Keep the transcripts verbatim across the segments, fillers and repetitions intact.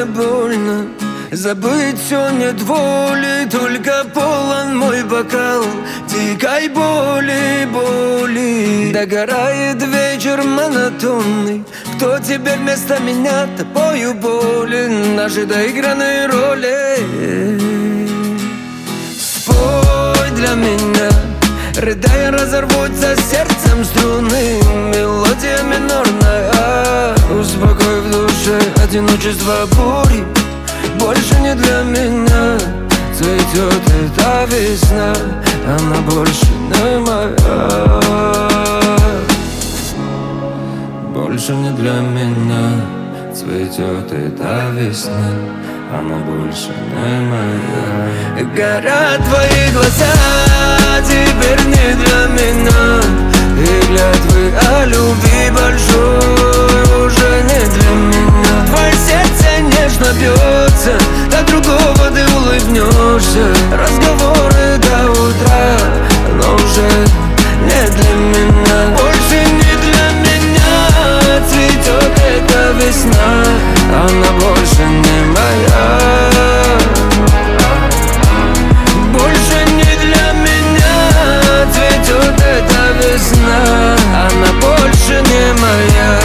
мне больно. Забыть все нет воли, только полон мой бокал дикой боли, боли. Догорает вечер монотонный. Кто теперь вместо меня тобою болен? Наши доигранные роли. Спой для меня, рыдая, разорвутся сердцем струны. Мелодия минорная, успокой в душе одиночество бури. Больше не для меня цветет эта весна, она больше не моя. Больше не для меня цветет эта весна, она больше не моя. Горят твои глаза, теперь не для меня. И клятвы о любви большой уже не для меня. Твое сердце нежно бьется, до другого ты улыбнешься. Разговоры до утра, но уже не для меня. Больше не для меня цветет эта весна, она больше не моя. Больше не для меня цветет эта весна, она больше не моя.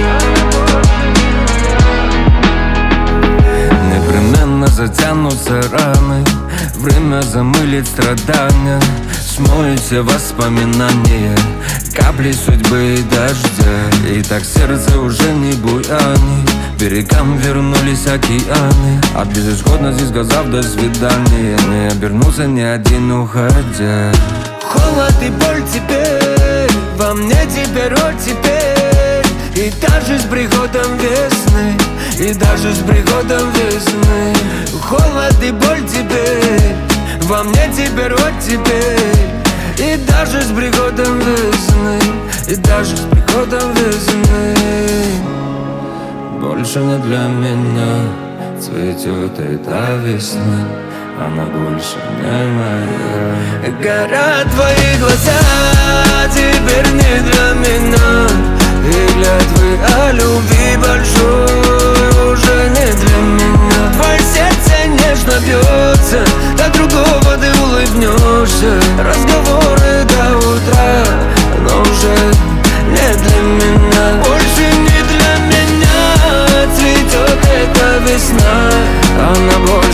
Непременно затянутся раны, время замылит страдания, смоет все воспоминания, капли судьбы и дождя. И так сердце уже не буянит, к берегам вернулись океаны. От безысходности сказав до свидания, не обернулся ни один уходя. Холод и боль теперь во мне, теперь, вот теперь. И даже с приходом весны, и даже с приходом весны. Холод и боль теперь во мне, теперь, вот теперь. И даже с приходом весны, и даже с приходом весны. Больше не для меня цветет эта весна, она больше не моя. Горят твои глаза, теперь не для меня. И клятвы о любви большой уже не для меня. Твое сердце нежно бьется, до другого ты улыбнешься. Разговоры до утра, но уже не для меня. Больше не для меня цветет эта весна, она больше